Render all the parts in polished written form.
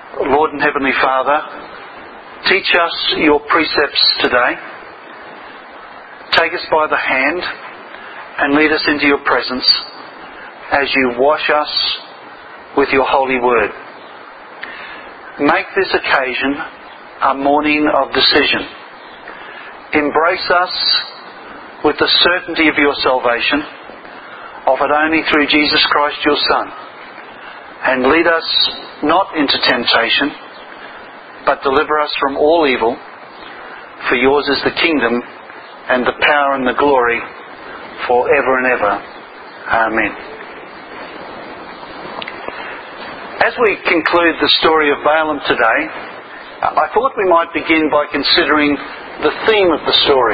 Lord and Heavenly Father, teach us your precepts today. Take us by the hand and lead us into your presence as you wash us with your holy word. Make this occasion a morning of decision. Embrace us with the certainty of your salvation, offered only through Jesus Christ your Son, and lead us not into temptation, but deliver us from all evil, for yours is the kingdom and the power and the glory forever and ever. Amen. As we conclude the story of Balaam today, I thought we might begin by considering the theme of the story.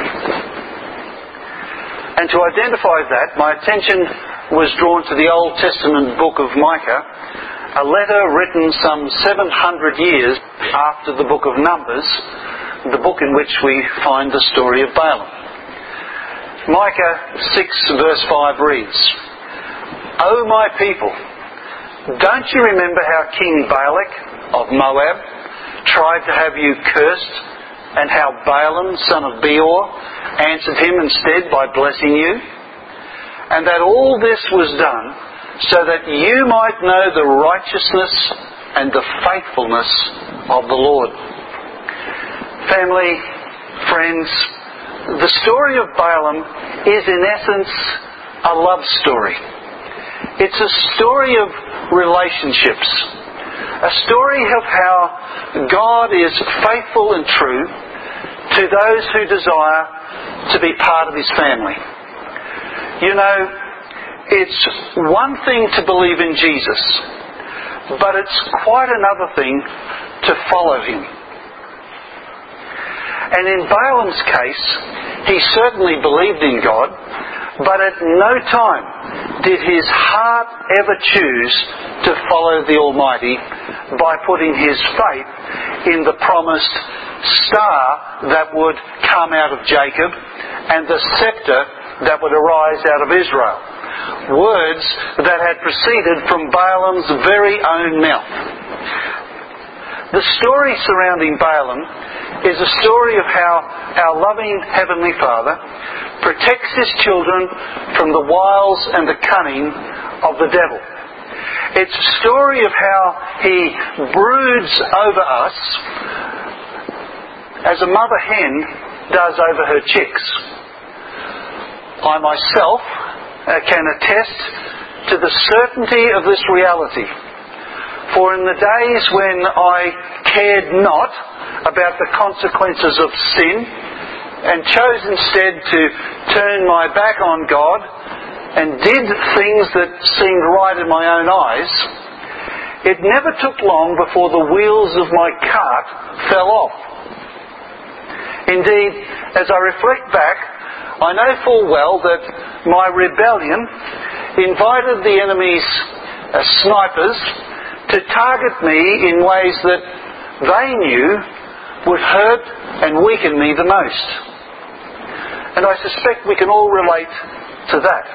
And to identify that, my attention was drawn to the Old Testament book of Micah, a letter written some 700 years after the book of Numbers, the book in which we find the story of Balaam. Micah 6 verse 5 reads, "O my people, don't you remember how King Balak of Moab tried to have you cursed, and how Balaam, son of Beor, answered him instead by blessing you? And that all this was done so that you might know the righteousness and the faithfulness of the Lord." Family, friends, the story of Balaam is in essence a love story. It's a story of relationships. A story of how God is faithful and true to those who desire to be part of His family. You know, it's one thing to believe in Jesus, but it's quite another thing to follow Him. And in Balaam's case, he certainly believed in God, but at no time did his heart ever choose to follow the Almighty by putting his faith in the promised star that would come out of Jacob and the scepter that would arise out of Israel. Words that had proceeded from Balaam's very own mouth. The story surrounding Balaam is a story of how our loving Heavenly Father protects His children from the wiles and the cunning of the devil. It's a story of how He broods over us as a mother hen does over her chicks. I myself can attest to the certainty of this reality. For in the days when I cared not about the consequences of sin and chose instead to turn my back on God and did things that seemed right in my own eyes, it never took long before the wheels of my cart fell off. Indeed, as I reflect back, I know full well that my rebellion invited the enemy's snipers to target me in ways that they knew would hurt and weaken me the most. And I suspect we can all relate to that.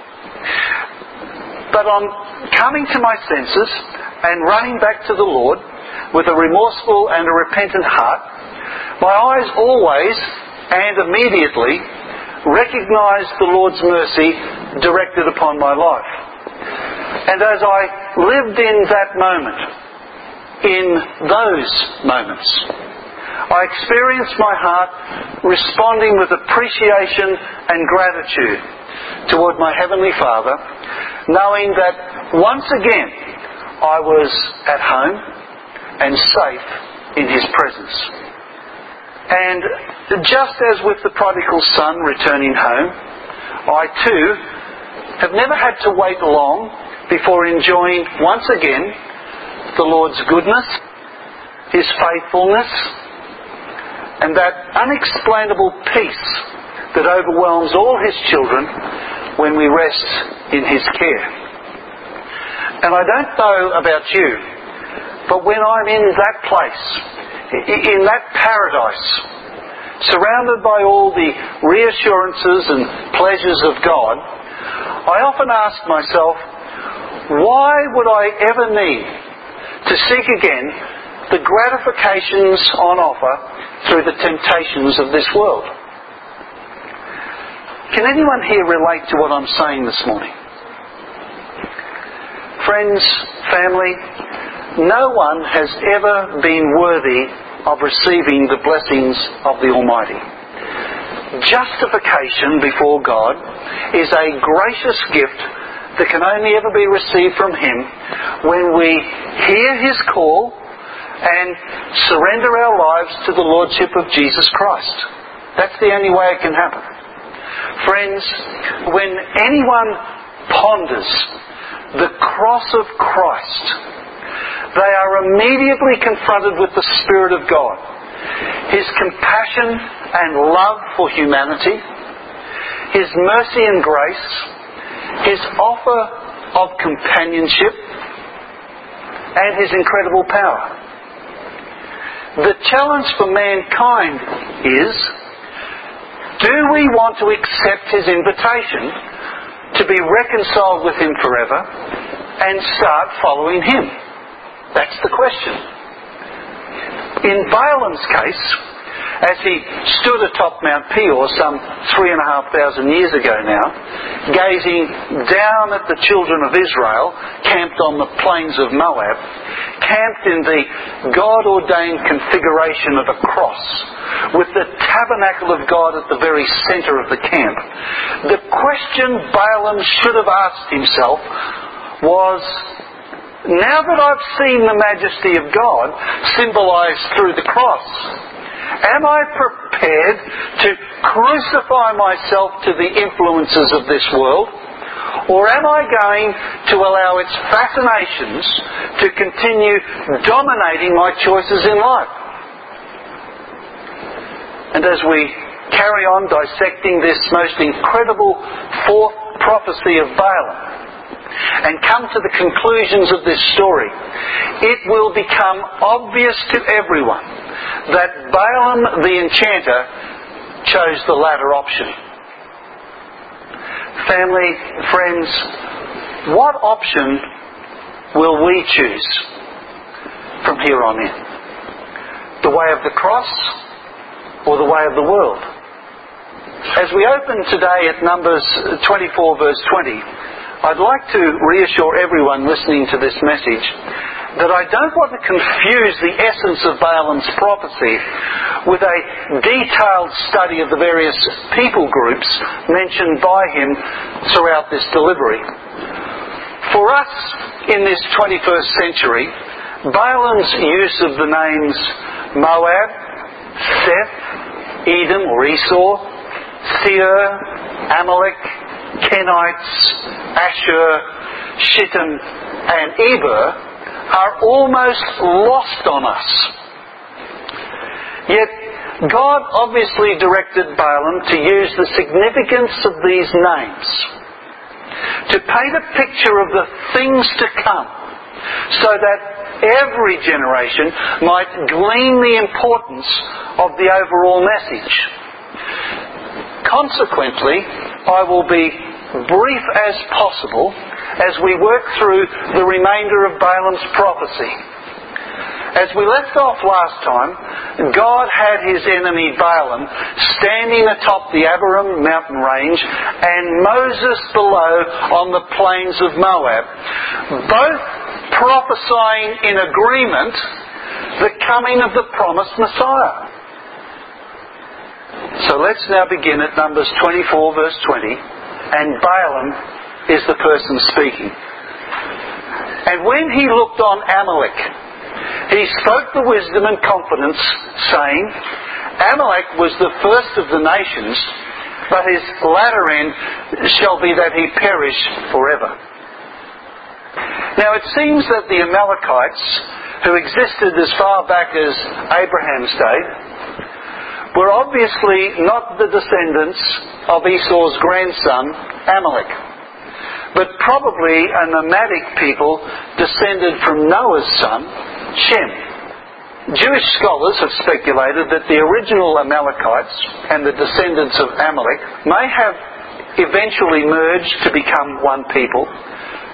But on coming to my senses and running back to the Lord with a remorseful and a repentant heart, my eyes always and immediately recognised the Lord's mercy directed upon my life. And as I lived in that moment, in those moments, I experienced my heart responding with appreciation and gratitude toward my Heavenly Father, knowing that once again I was at home and safe in His presence. And just as with the prodigal son returning home, I too have never had to wait long before enjoying once again the Lord's goodness, His faithfulness, and that unexplainable peace that overwhelms all His children when we rest in His care. And I don't know about you, but when I'm in that place, in that paradise, surrounded by all the reassurances and pleasures of God, I often ask myself, why would I ever need to seek again the gratifications on offer through the temptations of this world. Can anyone here relate to what I'm saying this morning? Friends, family, no one has ever been worthy of receiving the blessings of the Almighty. Justification before God is a gracious gift that can only ever be received from Him when we hear His call and surrender our lives to the Lordship of Jesus Christ. That's the only way it can happen. Friends, when anyone ponders the cross of Christ, they are immediately confronted with the Spirit of God, His compassion and love for humanity, His mercy and grace, His offer of companionship, and His incredible power. The challenge for mankind is, do we want to accept His invitation to be reconciled with Him forever and start following Him? That's the question. In Balaam's case, as he stood atop Mount Peor some 3,500 years ago now, gazing down at the children of Israel camped on the plains of Moab, camped in the God-ordained configuration of a cross, with the tabernacle of God at the very centre of the camp, the question Balaam should have asked himself was, now that I've seen the majesty of God symbolised through the cross, am I prepared to crucify myself to the influences of this world? Or am I going to allow its fascinations to continue dominating my choices in life? And as we carry on dissecting this most incredible fourth prophecy of Balaam, and come to the conclusions of this story, it will become obvious to everyone that Balaam the enchanter chose the latter option. Family, friends, what option will we choose from here on in? The way of the cross or the way of the world? As we open today at Numbers 24 verse 20, I'd like to reassure everyone listening to this message that I don't want to confuse the essence of Balaam's prophecy with a detailed study of the various people groups mentioned by him throughout this delivery. For us in this 21st century, Balaam's use of the names Moab, Seth, Edom or Esau, Seir, Amalek, Kenites, Ashur, Shittim and Eber are almost lost on us. Yet God obviously directed Balaam to use the significance of these names to paint a picture of the things to come, so that every generation might glean the importance of the overall message. Consequently, I will be brief as possible as we work through the remainder of Balaam's prophecy. As we left off last time, God had his enemy Balaam standing atop the Abarim mountain range and Moses below on the plains of Moab, both prophesying in agreement the coming of the promised Messiah. So let's now begin at Numbers 24 verse 20, and Balaam is the person speaking. And when he looked on Amalek, he spoke the wisdom and confidence, saying, Amalek was the first of the nations, but his latter end shall be that he perish forever. Now it seems that the Amalekites, who existed as far back as Abraham's day, were obviously not the descendants of Esau's grandson, Amalek, but probably a nomadic people descended from Noah's son, Shem. Jewish scholars have speculated that the original Amalekites and the descendants of Amalek may have eventually merged to become one people,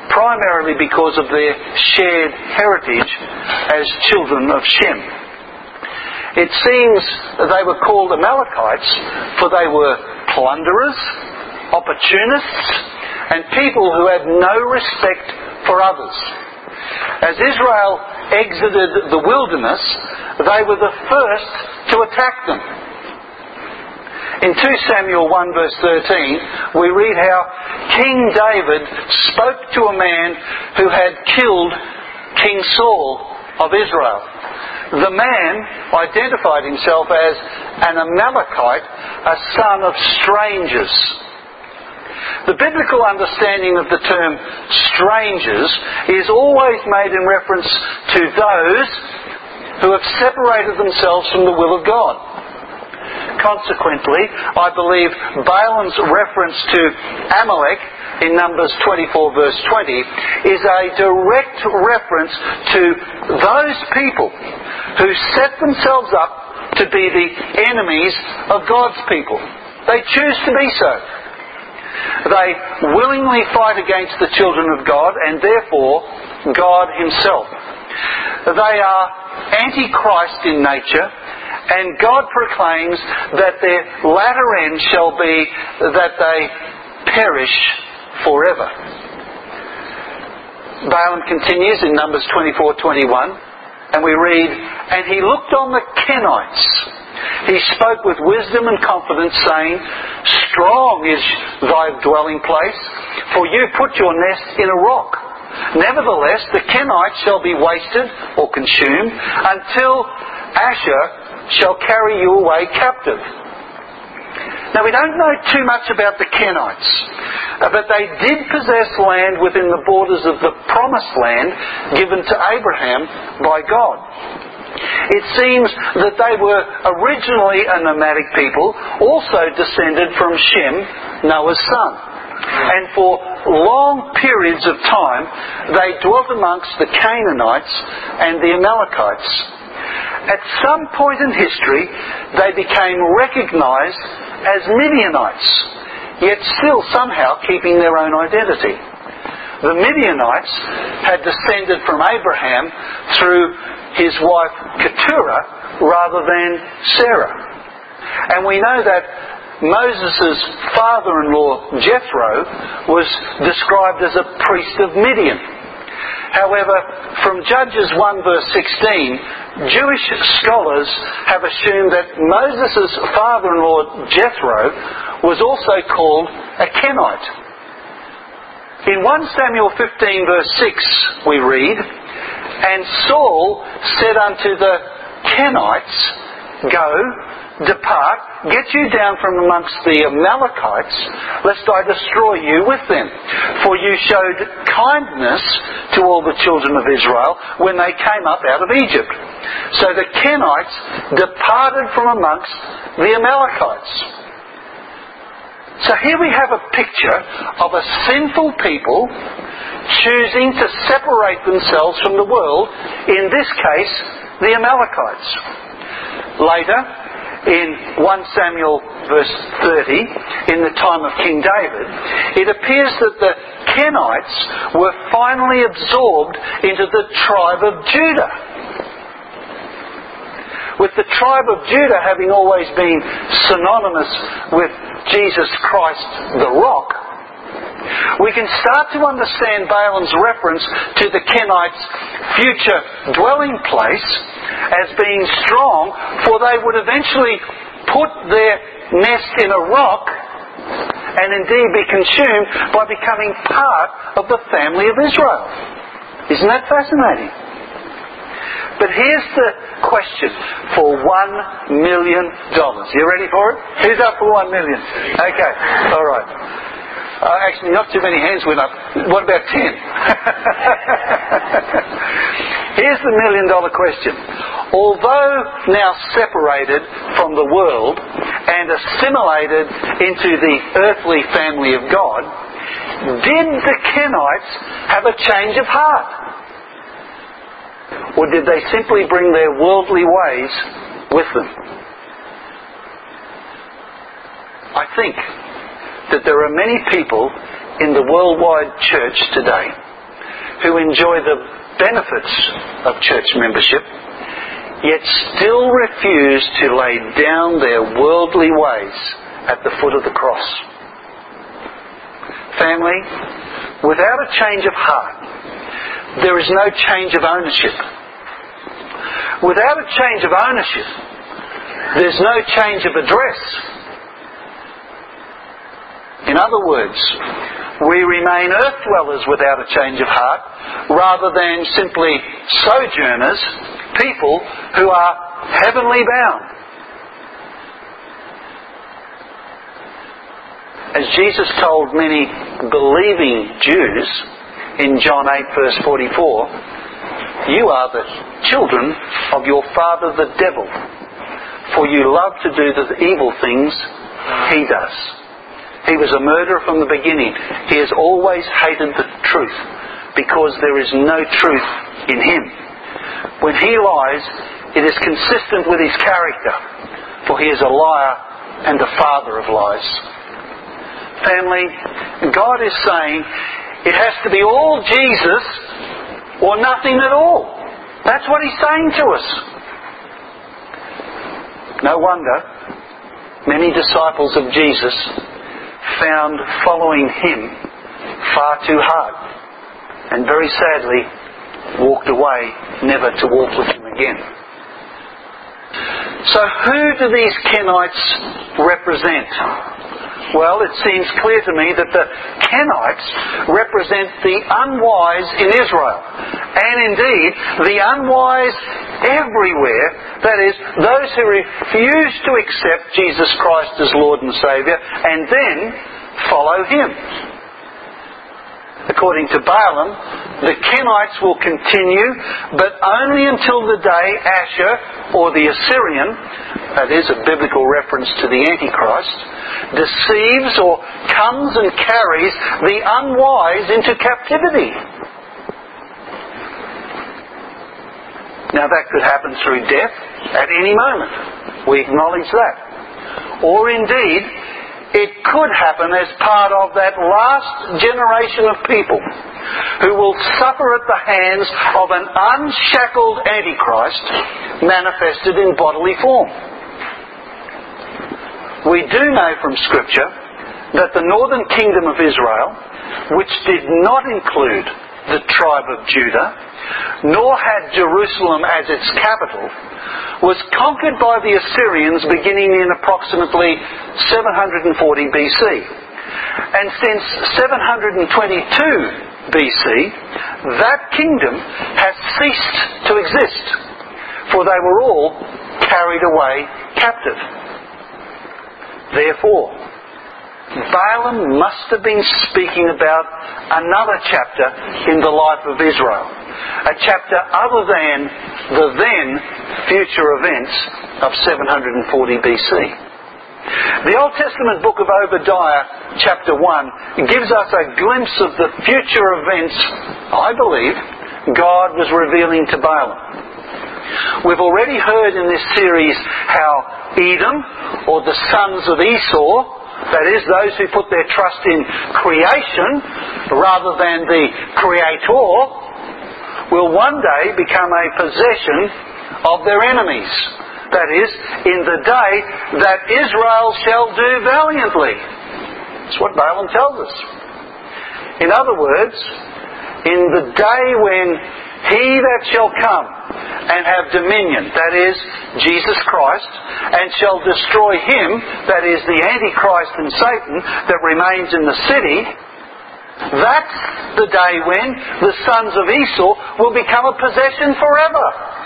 primarily because of their shared heritage as children of Shem. It seems they were called Amalekites for they were plunderers, opportunists, and people who had no respect for others. As Israel exited the wilderness, they were the first to attack them. In 2 Samuel 1 verse 13, we read how King David spoke to a man who had killed King Saul of Israel. The man identified himself as an Amalekite, a son of strangers. The biblical understanding of the term strangers is always made in reference to those who have separated themselves from the will of God. Consequently, I believe Balaam's reference to Amalek in Numbers 24 verse 20 is a direct reference to those people who set themselves up to be the enemies of God's people. They choose to be so. They willingly fight against the children of God and therefore God Himself. They are anti-Christ in nature, and God proclaims that their latter end shall be that they perish forever. Balaam continues in Numbers 24:21, and we read, "And he looked on the Kenites. He spoke with wisdom and confidence, saying, Strong is thy dwelling place, for you put your nest in a rock. Nevertheless, the Kenites shall be wasted or consumed until Asher shall carry you away captive." Now, we don't know too much about the Kenites, but they did possess land within the borders of the promised land given to Abraham by God. It seems that they were originally a nomadic people, also descended from Shem, Noah's son. And for long periods of time, they dwelt amongst the Canaanites and the Amalekites. At some point in history, they became recognised as Midianites, yet still somehow keeping their own identity. The Midianites had descended from Abraham through his wife Keturah rather than Sarah. And we know that Moses' father-in-law Jethro was described as a priest of Midian. However, from Judges 1 verse 16, Jewish scholars have assumed that Moses' father-in-law Jethro was also called a Kenite. In 1 Samuel 15 verse 6 we read, "And Saul said unto the Kenites, Go, depart, get you down from amongst the Amalekites, lest I destroy you with them. For you showed kindness to all the children of Israel when they came up out of Egypt." So the Kenites departed from amongst the Amalekites. So here we have a picture of a sinful people choosing to separate themselves from the world, in this case, the Amalekites. Later, in 1 Samuel verse 30, in the time of King David, it appears that the Kenites were finally absorbed into the tribe of Judah. With the tribe of Judah having always been synonymous with Jesus Christ the Rock, we can start to understand Balaam's reference to the Kenites' future dwelling place as being strong, for they would eventually put their nest in a rock and indeed be consumed by becoming part of the family of Israel. Isn't that fascinating? But here's the question for $1 million. You ready for it? Who's up for $1 million? Okay, all right. Actually, not too many hands went up. What about 10? Here's the $1 million question. Although now separated from the world and assimilated into the earthly family of God, did the Kenites have a change of heart? Or did they simply bring their worldly ways with them? I think that there are many people in the worldwide church today who enjoy the benefits of church membership, yet still refuse to lay down their worldly ways at the foot of the cross. Family, without a change of heart, there is no change of ownership. Without a change of ownership, there's no change of address. In other words, we remain earth dwellers without a change of heart, rather than simply sojourners, people who are heavenly bound. As Jesus told many believing Jews in John 8 verse 44, "You are the children of your father the devil, for you love to do the evil things he does." He was a murderer from the beginning. He has always hated the truth because there is no truth in him. When he lies, it is consistent with his character, for he is a liar and the father of lies. Family, God is saying it has to be all Jesus or nothing at all. That's what he's saying to us. No wonder many disciples of Jesus found following him far too hard, and very sadly walked away never to walk with him again. So who do these Kenites represent? Well, it seems clear to me that the Kenites represent the unwise in Israel, and indeed the unwise everywhere. That is, those who refuse to accept Jesus Christ as Lord and Saviour and then follow him. According to Balaam, the Kenites will continue, but only until the day Asher, or the Assyrian, that is a biblical reference to the Antichrist, deceives or comes and carries the unwise into captivity. Now that could happen through death at any moment. We acknowledge that. Or indeed, it could happen as part of that last generation of people who will suffer at the hands of an unshackled Antichrist manifested in bodily form. We do know from Scripture that the northern kingdom of Israel, which did not include the tribe of Judah, nor had Jerusalem as its capital, was conquered by the Assyrians beginning in approximately 740 BC. And since 722 BC, that kingdom has ceased to exist, for they were all carried away captive. Therefore, Balaam must have been speaking about another chapter in the life of Israel, a chapter other than the then future events of 740 BC. The Old Testament book of Obadiah, chapter 1, gives us a glimpse of the future events, I believe, God was revealing to Balaam. We've already heard in this series how Edom, or the sons of Esau, that is, those who put their trust in creation rather than the Creator, will one day become a possession of their enemies. That is, in the day that Israel shall do valiantly. That's what Balaam tells us. In other words, in the day when he that shall come and have dominion, that is, Jesus Christ, and shall destroy him, that is, the Antichrist and Satan that remains in the city, that's the day when the sons of Esau will become a possession forever.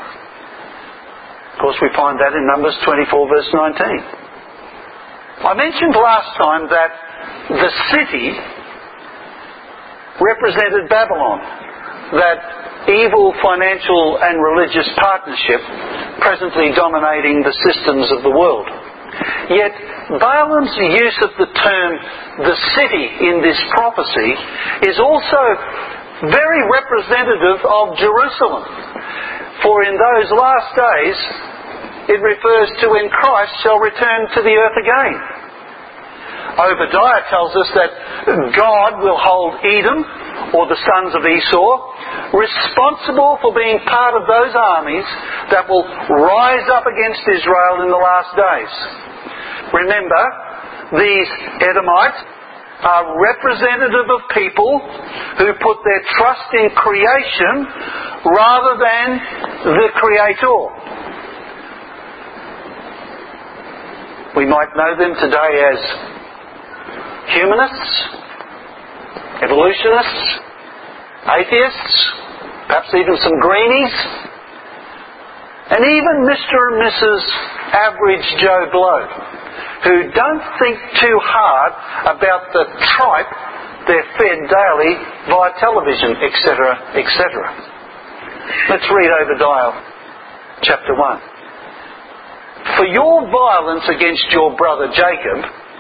Of course, we find that in Numbers 24 verse 19. I mentioned last time that the city represented Babylon, that evil financial and religious partnership presently dominating the systems of the world. Yet Balaam's use of the term the city in this prophecy is also very representative of Jerusalem. For in those last days it refers to when Christ shall return to the earth again. Obadiah tells us that God will hold Edom, or the sons of Esau, responsible for being part of those armies that will rise up against Israel in the last days. Remember, these Edomites are representative of people who put their trust in creation rather than the Creator. We might know them today as humanists, evolutionists, atheists, perhaps even some greenies, and even Mr. and Mrs. Average Joe Blow, who don't think too hard about the tripe they're fed daily via television, etc., etc. Let's read Obadiah chapter 1. For your violence against your brother Jacob,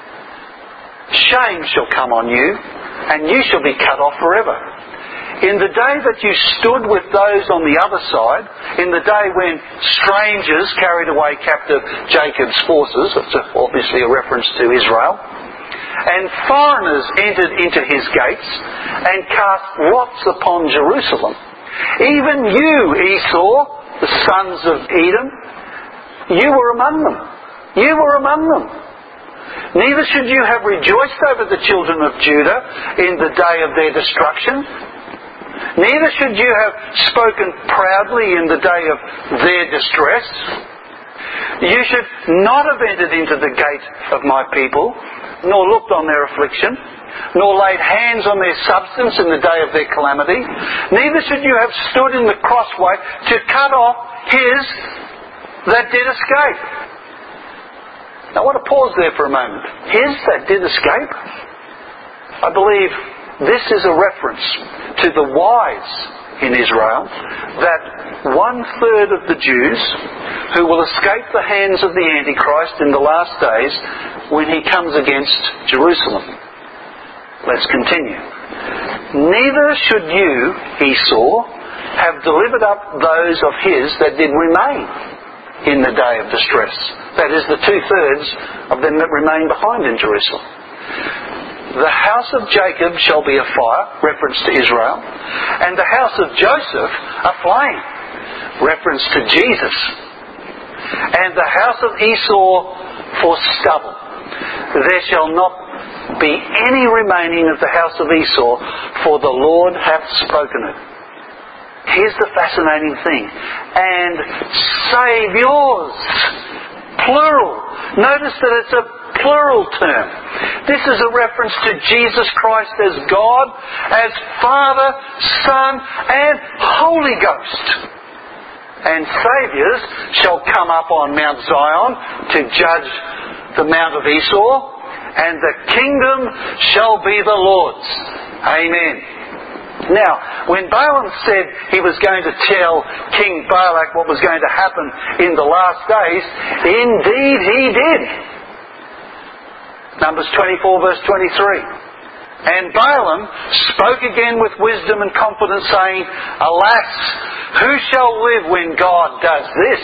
shame shall come on you, and you shall be cut off forever. In the day that you stood with those on the other side, in the day when strangers carried away captive Jacob's forces, that's obviously a reference to Israel, and foreigners entered into his gates and cast lots upon Jerusalem, even you, Esau, the sons of Edom, you were among them. You were among them. Neither should you have rejoiced over the children of Judah in the day of their destruction. Neither should you have spoken proudly in the day of their distress. You should not have entered into the gate of my people, nor looked on their affliction, nor laid hands on their substance in the day of their calamity. Neither should you have stood in the crossway to cut off his that did escape. Now I want to pause there for a moment. His that did escape? I believe this is a reference to the wise in Israel, that 1/3 of the Jews who will escape the hands of the Antichrist in the last days when he comes against Jerusalem. Let's continue. Neither should you, Esau, have delivered up those of his that did remain in the day of distress. That is, the 2/3 of them that remain behind in Jerusalem. The house of Jacob shall be a fire, reference to Israel, and the house of Joseph a flame, reference to Jesus, and the house of Esau for stubble. There shall not be any remaining of the house of Esau, for the Lord hath spoken it. Here's the fascinating thing. And saviours, plural. Notice that it's a plural term. This is a reference to Jesus Christ as God, as Father, Son, and Holy Ghost. And saviours shall come up on Mount Zion to judge the Mount of Esau, and the kingdom shall be the Lord's. Amen. Now, when Balaam said he was going to tell King Balak what was going to happen in the last days, indeed he did. Numbers 24 verse 23. And Balaam spoke again with wisdom and confidence, saying, Alas, who shall live when God does this?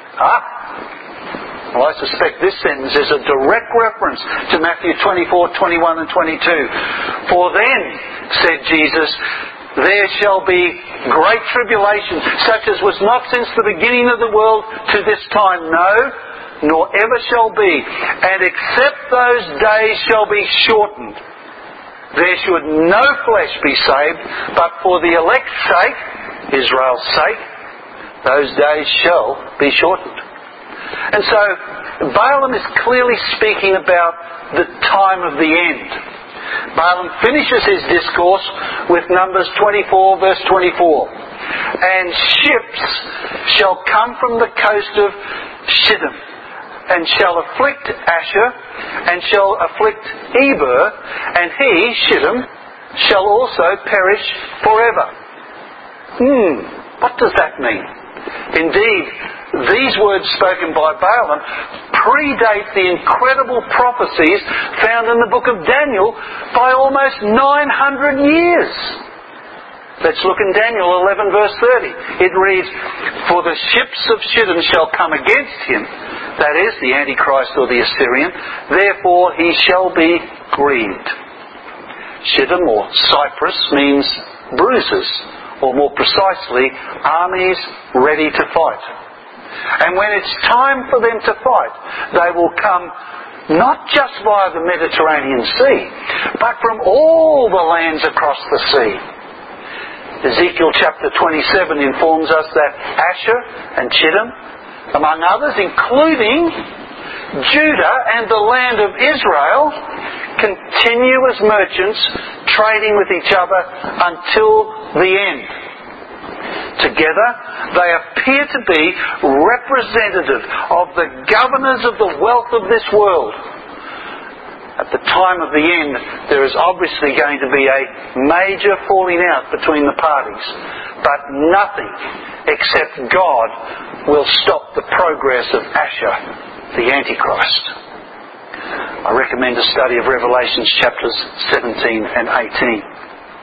Well, I suspect this sentence is a direct reference to Matthew 24, 21 and 22. For then, said Jesus, there shall be great tribulation, such as was not since the beginning of the world to this time, no, nor ever shall be. And except those days shall be shortened, there should no flesh be saved, but for the elect's sake, Israel's sake, those days shall be shortened. And so, Balaam is clearly speaking about the time of the end. Balaam finishes his discourse with Numbers 24 verse 24. And ships shall come from the coast of Shittim, and shall afflict Asher, and shall afflict Eber, and he, Shittim, shall also perish forever. What does that mean? Indeed, these words spoken by Balaam predate the incredible prophecies found in the book of Daniel by almost 900 years. Let's look in Daniel 11 verse 30. It reads, For the ships of Shittim shall come against him, that is, the Antichrist or the Assyrian, therefore he shall be grieved. Shittim or Cyprus means bruises or more precisely, armies ready to fight. And when it's time for them to fight, they will come not just via the Mediterranean Sea, but from all the lands across the sea. Ezekiel chapter 27 informs us that Asher and Chittim, among others, including Judah and the land of Israel, continue as merchants, trading with each other until the end. Together, they appear to be representative of the governors of the wealth of this world. At the time of the end, there is obviously going to be a major falling out between the parties. But nothing except God will stop the progress of Asher, the Antichrist. I recommend a study of Revelations chapters 17 and 18.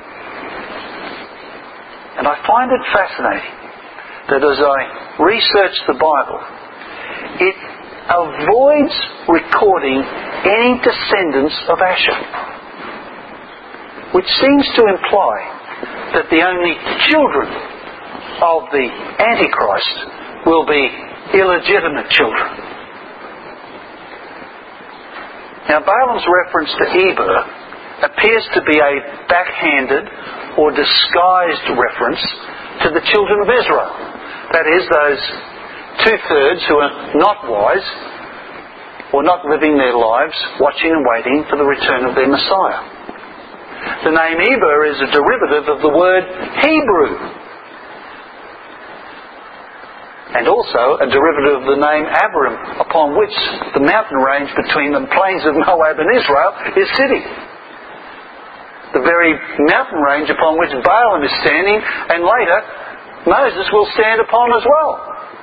And I find it fascinating that as I research the Bible, it avoids recording any descendants of Asher, which seems to imply that the only children of the Antichrist will be illegitimate children. Now, Balaam's reference to Eber appears to be a backhanded or disguised reference to the children of Israel. That is, those 2/3 who are not wise or not living their lives watching and waiting for the return of their Messiah. The name Eber is a derivative of the word Hebrew, and also a derivative of the name Abiram, upon which the mountain range between the plains of Moab and Israel is sitting. The very mountain range upon which Balaam is standing, and later Moses will stand upon as well.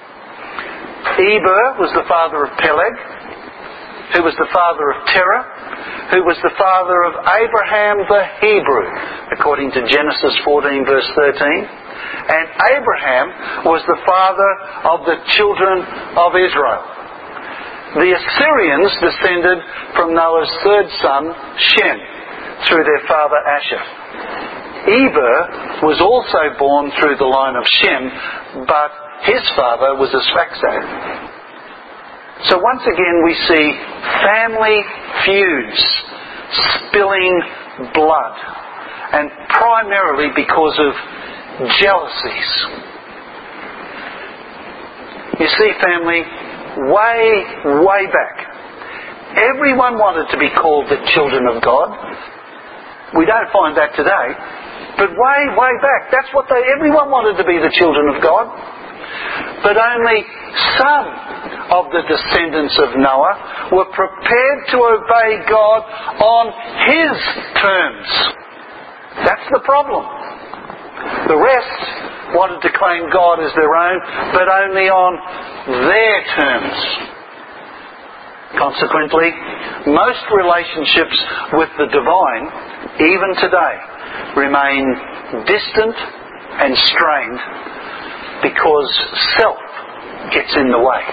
Eber was the father of Peleg, who was the father of Terah, who was the father of Abraham the Hebrew, according to Genesis 14 verse 13. And Abraham was the father of the children of Israel. The Assyrians descended from Noah's third son, Shem, through their father Asher. Eber was also born through the line of Shem, but his father was Asphakzad. So once again we see family feuds, spilling blood, and primarily because of jealousies. You see, family, way back, everyone wanted to be called the children of God. We don't find that today. But way back, that's what everyone wanted to be the children of God. But only some of the descendants of Noah were prepared to obey God on His terms. That's the problem. The rest wanted to claim God as their own, but only on their terms. Consequently, most relationships with the divine, even today, remain distant and strained because self gets in the way.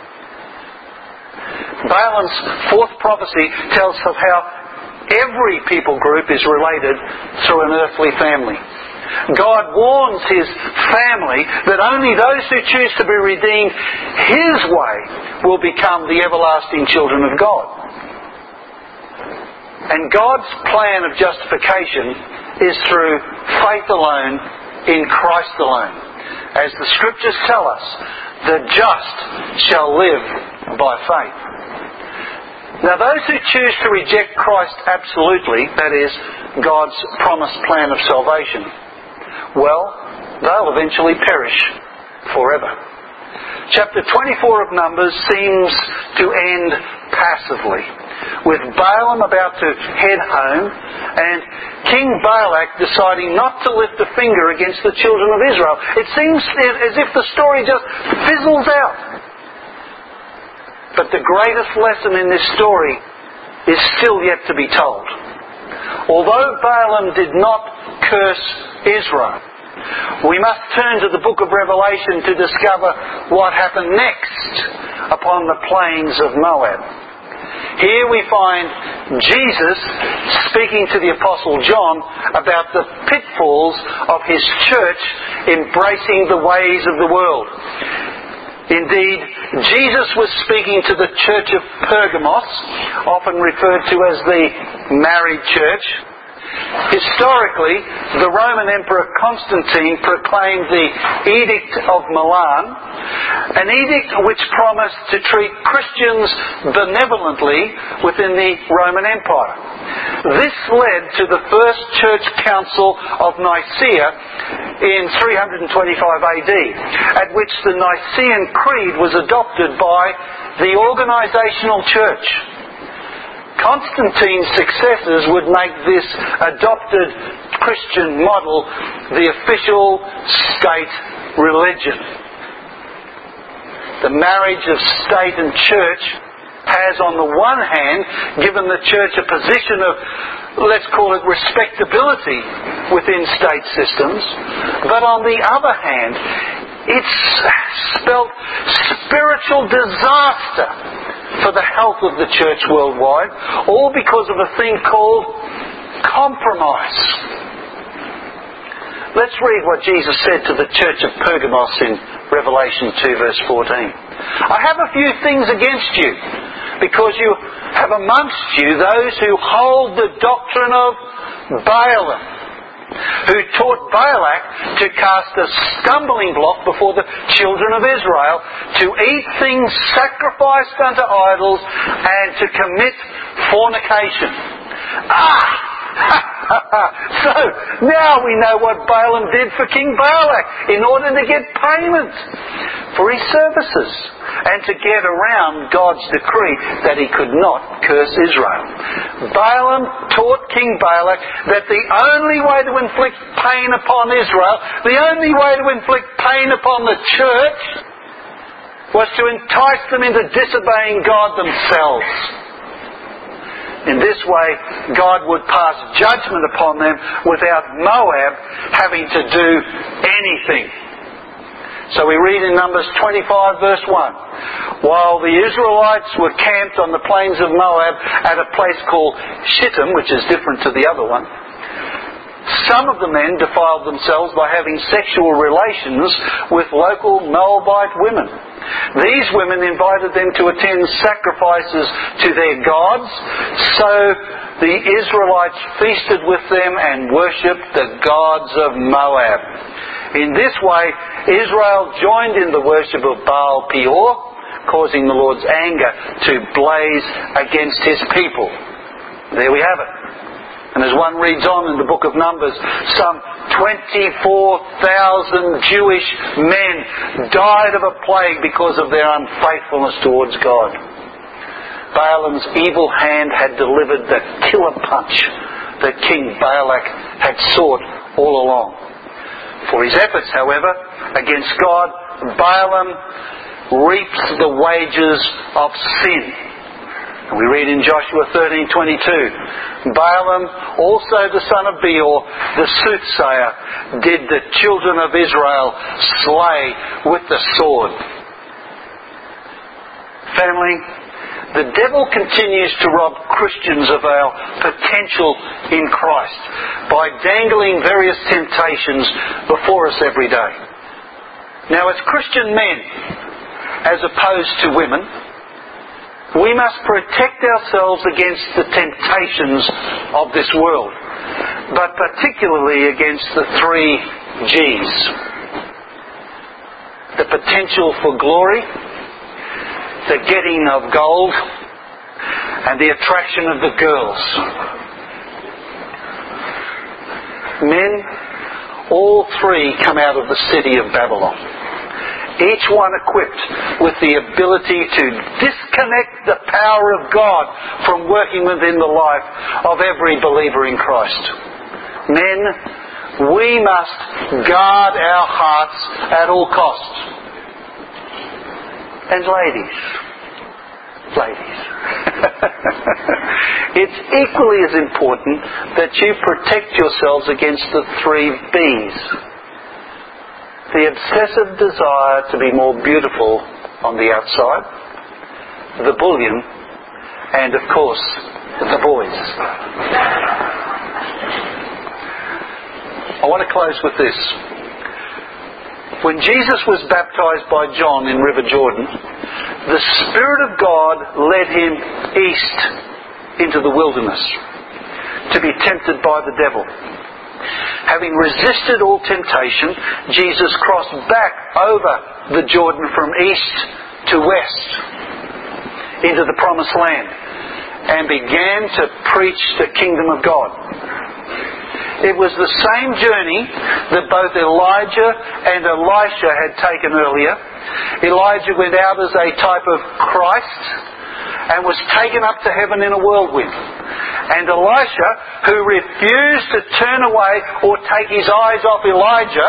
Balaam's fourth prophecy tells of how every people group is related through an earthly family. God warns His family that only those who choose to be redeemed His way will become the everlasting children of God. And God's plan of justification is through faith alone, in Christ alone. As the Scriptures tell us, the just shall live by faith. Now, those who choose to reject Christ absolutely, that is, God's promised plan of salvation, well, they'll eventually perish forever. Chapter 24 of Numbers seems to end passively, with Balaam about to head home and King Balak deciding not to lift a finger against the children of Israel. It seems as if the story just fizzles out. But the greatest lesson in this story is still yet to be told. Although Balaam did not curse Israel, we must turn to the book of Revelation to discover what happened next upon the plains of Moab. Here we find Jesus speaking to the Apostle John about the pitfalls of his church embracing the ways of the world. Indeed, Jesus was speaking to the church of Pergamos, often referred to as the married church. Historically, the Roman Emperor Constantine proclaimed the Edict of Milan, an edict which promised to treat Christians benevolently within the Roman Empire. This led to the First Church Council of Nicaea in 325 AD, at which the Nicene Creed was adopted by the organisational church. Constantine's successors would make this adopted Christian model the official state religion. The marriage of state and church has, on the one hand, given the church a position of, let's call it, respectability within state systems, but on the other hand, it's spelt spiritual disaster for the health of the church worldwide, all because of a thing called compromise. Let's read what Jesus said to the church of Pergamos in Revelation 2 verse 14. I have a few things against you, because you have amongst you those who hold the doctrine of Balaam, who taught Balak to cast a stumbling block before the children of Israel, to eat things sacrificed unto idols, and to commit fornication. So, now we know what Balaam did for King Balak in order to get payment for his services and to get around God's decree that he could not curse Israel. Balaam taught King Balak that the only way to inflict pain upon Israel, the only way to inflict pain upon the church, was to entice them into disobeying God themselves. In this way, God would pass judgment upon them without Moab having to do anything. So we read in Numbers 25 verse 1, while the Israelites were camped on the plains of Moab at a place called Shittim, which is different to the other one, some of the men defiled themselves by having sexual relations with local Moabite women. These women invited them to attend sacrifices to their gods, so the Israelites feasted with them and worshipped the gods of Moab. In this way, Israel joined in the worship of Baal Peor, causing the Lord's anger to blaze against his people. There we have it. And as one reads on in the book of Numbers, some 24,000 Jewish men died of a plague because of their unfaithfulness towards God. Balaam's evil hand had delivered the killer punch that King Balak had sought all along. For his efforts, however, against God, Balaam reaps the wages of sin. And we read in Joshua 13:22, Balaam, also the son of Beor, the soothsayer, did the children of Israel slay with the sword. Family, the devil continues to rob Christians of our potential in Christ by dangling various temptations before us every day. Now, as Christian men, as opposed to women, we must protect ourselves against the temptations of this world, but particularly against the 3 G's. The potential for glory, the getting of gold, and the attraction of the girls. Men, all 3 come out of the city of Babylon. Each one equipped with the ability to disconnect the power of God from working within the life of every believer in Christ. Men, we must guard our hearts at all costs. And ladies, it's equally as important that you protect yourselves against the 3 B's. The obsessive desire to be more beautiful on the outside, the bullion, and, of course, the boys. I want to close with this. When Jesus was baptized by John in River Jordan, the Spirit of God led him east into the wilderness to be tempted by the devil. Having resisted all temptation, Jesus crossed back over the Jordan from east to west into the Promised Land and began to preach the kingdom of God. It was the same journey that both Elijah and Elisha had taken earlier. Elijah went out as a type of Christ and was taken up to heaven in a whirlwind. And Elisha, who refused to turn away or take his eyes off Elijah,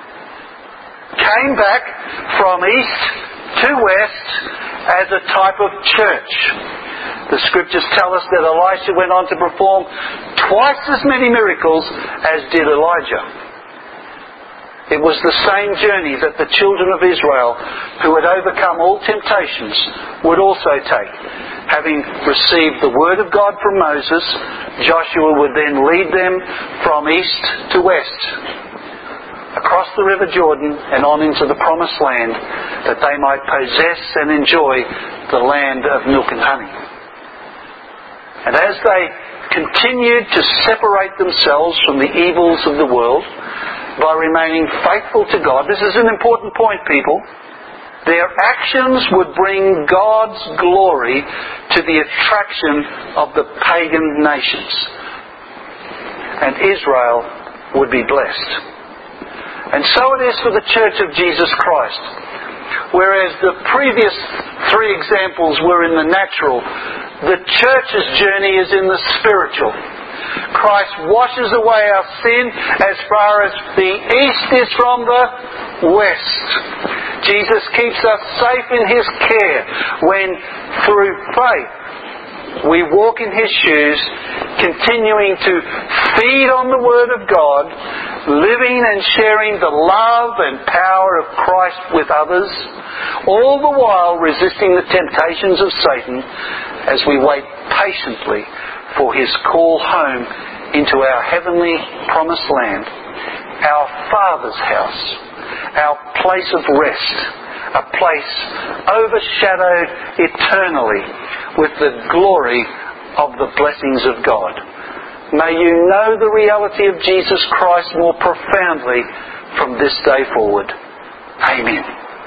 came back from east to west as a type of church. The scriptures tell us that Elisha went on to perform twice as many miracles as did Elijah. It was the same journey that the children of Israel, who had overcome all temptations, would also take. Having received the word of God from Moses, Joshua would then lead them from east to west, across the River Jordan and on into the Promised Land, that they might possess and enjoy the land of milk and honey. And as they continued to separate themselves from the evils of the world by remaining faithful to God, this is an important point, people, their actions would bring God's glory to the attraction of the pagan nations. And Israel would be blessed. And so it is for the Church of Jesus Christ. Whereas the previous three examples were in the natural, the church's journey is in the spiritual. Christ washes away our sin as far as the east is from the west. Jesus keeps us safe in His care when, through faith, we walk in His shoes, continuing to feed on the Word of God, living and sharing the love and power of Christ with others, all the while resisting the temptations of Satan as we wait patiently for His call home into our heavenly promised land, our Father's house, our place of rest, a place overshadowed eternally with the glory of the blessings of God. May you know the reality of Jesus Christ more profoundly from this day forward. Amen.